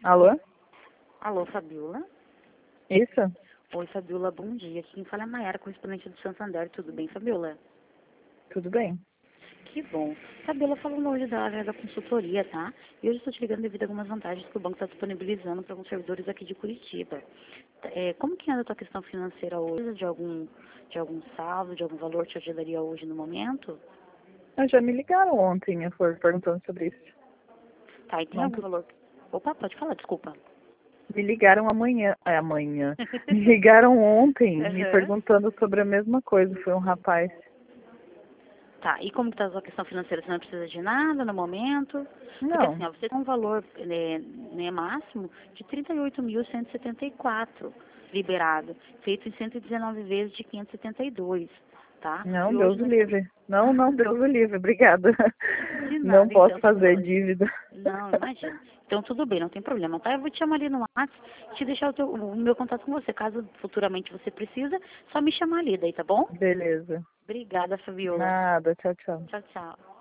Alô? Alô, Fabiola? Isso? Oi, Fabiola, bom dia. Aqui quem fala é a Mayara, correspondente do Santander. Tudo bem, Fabiola? Tudo bem? Que bom. Fabiola, falando hoje da área da consultoria, tá? E hoje estou te ligando devido a algumas vantagens que o banco está disponibilizando para alguns servidores aqui de Curitiba. Como que anda a tua questão financeira hoje? De algum saldo, de algum valor te ajudaria hoje no momento? Já me ligaram ontem, eu fui perguntando sobre isso. Tá, e tem Não, algum valor? Opa, pode falar, desculpa. me ligaram amanhã. Me ligaram ontem, me Aham. perguntando sobre a mesma coisa. Foi um rapaz. Tá, e como que tá a sua questão financeira? Você não precisa de nada no momento? Porque assim, Não, ó, você tem um valor máximo de 38.174 liberado, feito em 119 vezes de 572, tá? não, E hoje Deus o nós... livre. Não, Deus o livre, obrida. De Não nada, posso então, tudo fazer bem. dívida. Não, imagina. Então, tudo bem, não tem problema, tá? Eu vou te chamar ali no WhatsApp, te deixar o meu contato com você. Caso futuramente você precisa, só me chamar ali daí, tá bom? Beleza. Obrigada, Fabiola. Nada, tchau, tchau. Tchau, tchau.